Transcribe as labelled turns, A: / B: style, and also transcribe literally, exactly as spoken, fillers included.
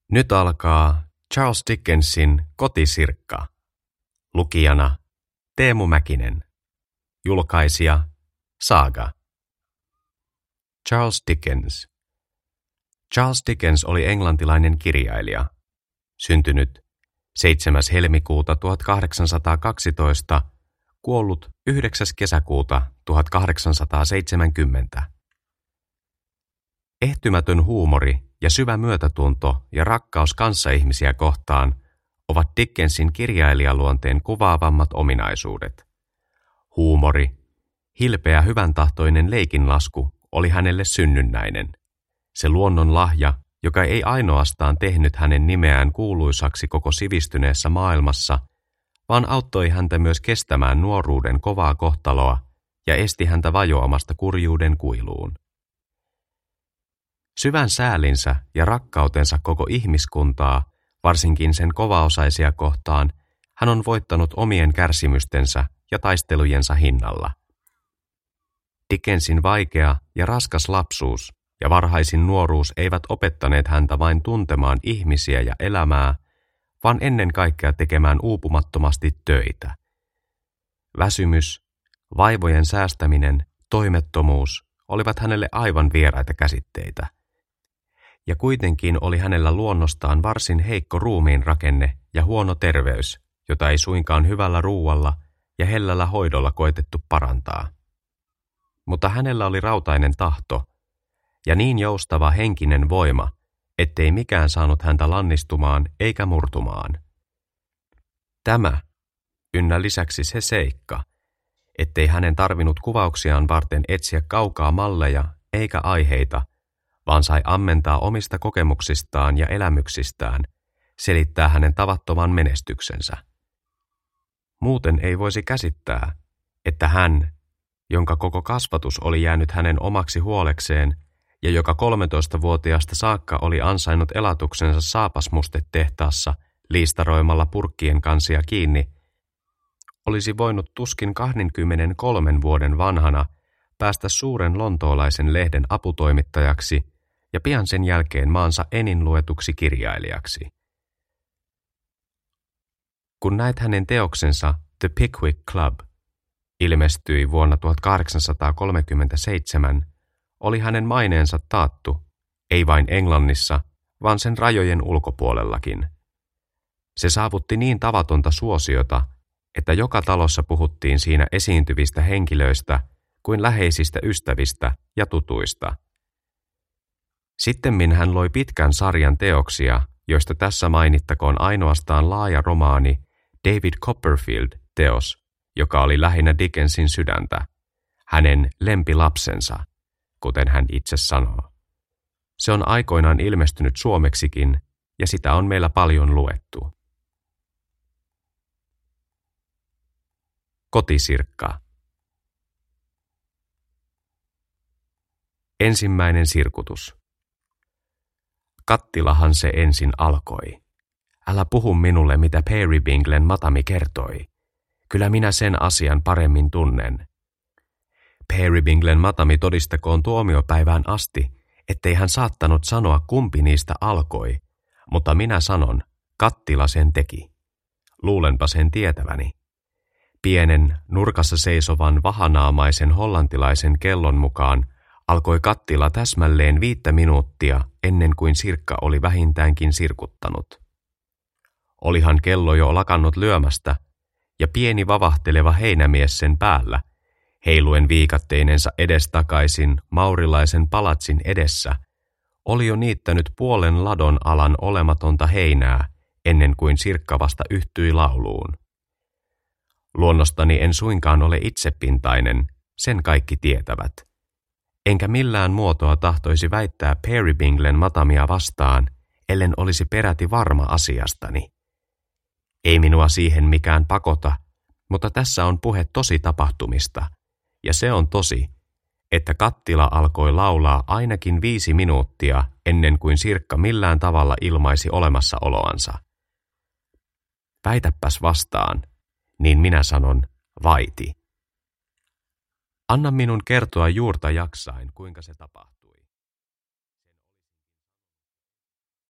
A: Nyt alkaa Charles Dickensin Kotisirkka. Lukijana Teemu Mäkinen. Julkaisija Saga. Charles Dickens. Charles Dickens oli englantilainen kirjailija. Syntynyt seitsemäs helmikuuta tuhatkahdeksansataakaksitoista, kuollut yhdeksäs kesäkuuta tuhatkahdeksansataaseitsemänkymmentä. Ehtymätön huumori ja syvä myötätunto ja rakkaus kanssaihmisiä kohtaan ovat Dickensin kirjailijaluonteen kuvaavammat ominaisuudet. Huumori, hilpeä hyväntahtoinen leikinlasku oli hänelle synnynnäinen. Se luonnon lahja, joka ei ainoastaan tehnyt hänen nimeään kuuluisaksi koko sivistyneessä maailmassa, vaan auttoi häntä myös kestämään nuoruuden kovaa kohtaloa ja esti häntä vajoamasta kurjuuden kuiluun. Syvän säälinsä ja rakkautensa koko ihmiskuntaa, varsinkin sen kovaosaisia kohtaan, hän on voittanut omien kärsimystensä ja taistelujensa hinnalla. Dickensin vaikea ja raskas lapsuus ja varhaisin nuoruus eivät opettaneet häntä vain tuntemaan ihmisiä ja elämää, vaan ennen kaikkea tekemään uupumattomasti töitä. Väsymys, vaivojen säästäminen, toimettomuus olivat hänelle aivan vieraita käsitteitä. Ja kuitenkin oli hänellä luonnostaan varsin heikko ruumiin rakenne ja huono terveys, jota ei suinkaan hyvällä ruualla ja hellällä hoidolla koetettu parantaa. Mutta hänellä oli rautainen tahto ja niin joustava henkinen voima, ettei mikään saanut häntä lannistumaan eikä murtumaan. Tämä, ynnä lisäksi se seikka, ettei hänen tarvinnut kuvauksiaan varten etsiä kaukaa malleja eikä aiheita, vaan sai ammentaa omista kokemuksistaan ja elämyksistään, selittää hänen tavattoman menestyksensä. Muuten ei voisi käsittää, että hän, jonka koko kasvatus oli jäänyt hänen omaksi huolekseen ja joka kolmetoistavuotiaasta saakka oli ansainnut elatuksensa saapasmustetehtaassa liistaroimalla purkkien kansia kiinni, olisi voinut tuskin kaksikymmentäkolme vuoden vanhana päästä suuren lontoolaisen lehden aputoimittajaksi ja pian sen jälkeen maansa enin luetuksi kirjailijaksi. Kun näet hänen teoksensa The Pickwick Club ilmestyi vuonna tuhatkahdeksansataakolmekymmentäseitsemän, oli hänen maineensa taattu, ei vain Englannissa, vaan sen rajojen ulkopuolellakin. Se saavutti niin tavatonta suosiota, että joka talossa puhuttiin siinä esiintyvistä henkilöistä kuin läheisistä ystävistä ja tutuista. Sittemmin hän loi pitkän sarjan teoksia, joista tässä mainittakoon ainoastaan laaja romaani David Copperfield-teos, joka oli lähinnä Dickensin sydäntä, hänen lempilapsensa, kuten hän itse sanoo. Se on aikoinaan ilmestynyt suomeksikin, ja sitä on meillä paljon luettu. Kotisirkka. Ensimmäinen sirkutus. Kattilahan se ensin alkoi. Älä puhu minulle, mitä Peerybinglen matami kertoi. Kyllä minä sen asian paremmin tunnen. Peerybinglen matami todistakoon tuomiopäivään asti, ettei hän saattanut sanoa kumpi niistä alkoi, mutta minä sanon, kattila sen teki. Luulenpa sen tietäväni. Pienen, nurkassa seisovan vahanaamaisen hollantilaisen kellon mukaan alkoi kattila täsmälleen viittä minuuttia ennen kuin sirkka oli vähintäänkin sirkuttanut. Olihan kello jo lakannut lyömästä, ja pieni vavahteleva heinämies sen päällä, heiluen viikatteinensa edestakaisin maurilaisen palatsin edessä, oli jo niittänyt puolen ladon alan olematonta heinää ennen kuin sirkka vasta yhtyi lauluun. Luonnostani en suinkaan ole itsepintainen, sen kaikki tietävät. Enkä millään muotoa tahtoisi väittää Peerybinglen matamia vastaan, ellen olisi peräti varma asiastani. Ei minua siihen mikään pakota, mutta tässä on puhe tosi tapahtumista, ja se on tosi, että kattila alkoi laulaa ainakin viisi minuuttia ennen kuin sirkka millään tavalla ilmaisi olemassaoloansa. Väitäpäs vastaan, niin minä sanon vaiti. Anna minun kertoa juurta jaksain, kuinka se tapahtui.